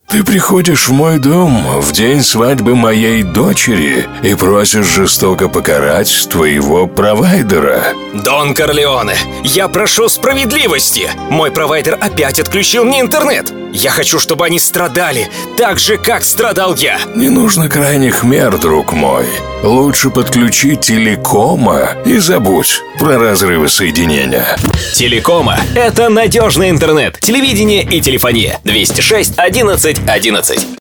Ты приходишь в мой дом в день свадьбы моей дочери и просишь жестоко покарать твоего провайдера. Дон Корлеоне, я прошу справедливости. Мой провайдер опять отключил мне интернет. Я хочу, чтобы они страдали так же, как страдал я. Не нужно крайних мер, друг мой. Лучше подключи Телекома и забудь про разрывы соединения. Телекома – это надежный интернет, телевидение и телефония. 206 11 11.